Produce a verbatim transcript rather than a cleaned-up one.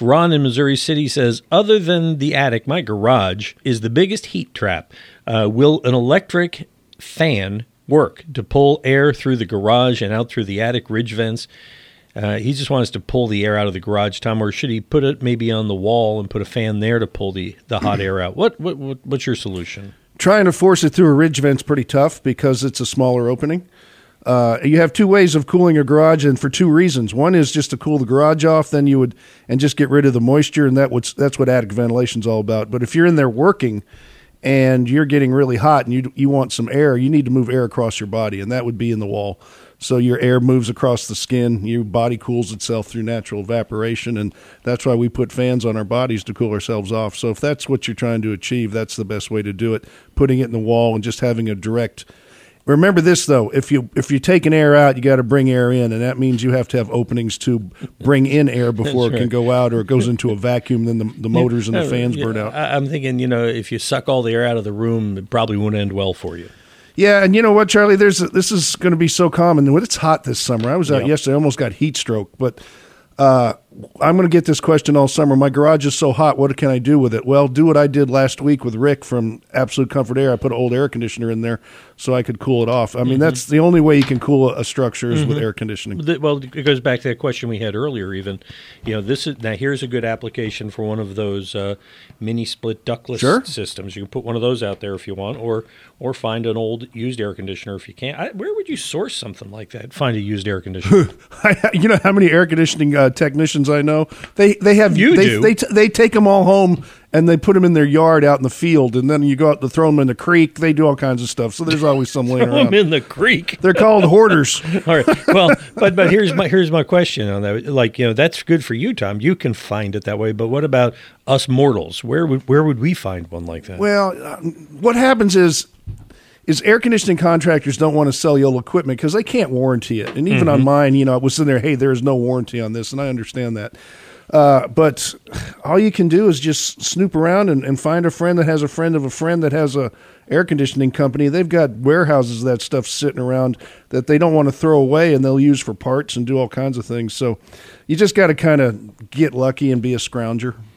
Ron in Missouri City says, other than the attic, my garage is the biggest heat trap. Uh, will an electric fan work to pull air through the garage and out through the attic ridge vents? Uh, he just wants to pull the air out of the garage, Tom, or should he put it maybe on the wall and put a fan there to pull the, the hot air out? What, what, what What's your solution? Trying to force it through a ridge vent's pretty tough because it's a smaller opening. Uh, you have two ways of cooling a garage, and for two reasons. One is just to cool the garage off, then you would and just get rid of the moisture, and that would, that's what attic ventilation's all about. But if you're in there working and you're getting really hot and you you want some air, you need to move air across your body, and that would be in the wall. So your air moves across the skin, your body cools itself through natural evaporation, and that's why we put fans on our bodies to cool ourselves off. So if that's what you're trying to achieve, that's the best way to do it, putting it in the wall and just having a direct. Remember this, though, if you if you're taking air out, you got to bring air in, and that means you have to have openings to bring in air before right. it can go out, or it goes into a vacuum, then the, the motors and the fans yeah, burn out. I'm thinking, you know, if you suck all the air out of the room, it probably won't end well for you. Yeah, and you know what, Charlie? There's a, this is going to be so common. When it's hot this summer, I was out yeah. yesterday, I almost got heat stroke, but uh, I'm going to get this question all summer. My garage is so hot, what can I do with it? Well, do what I did last week with Rick from Absolute Comfort Air. I put an old air conditioner in there so I could cool it off. I mean, mm-hmm. that's the only way you can cool a, a structure is mm-hmm. with air conditioning. Well, it goes back to that question we had earlier even. You know, this is now here's a good application for one of those uh, mini split ductless sure. systems. You can put one of those out there if you want, or or find an old used air conditioner if you can. I, where would you source something like that? Find a used air conditioner. You know how many air conditioning uh, technicians I know? They they have you they do. they, t- they take them all home and they put them in their yard out in the field, and then you go out to throw them in the creek. They do all kinds of stuff. So there's always some laying throw around. them in the creek. They're called hoarders. All right. Well, but but here's my here's my question on that. Like, you know, that's good for you, Tom. You can find it that way. But what about us mortals? Where would where would we find one like that? Well, uh, what happens is. is air conditioning contractors don't want to sell you old equipment because they can't warranty it. And even mm-hmm. on mine, you know, it was in there, hey, there is no warranty on this, and I understand that. Uh, but all you can do is just snoop around and, and find a friend that has a friend of a friend that has a air conditioning company. They've got warehouses of that stuff sitting around that they don't want to throw away, and they'll use for parts and do all kinds of things. So you just got to kind of get lucky and be a scrounger.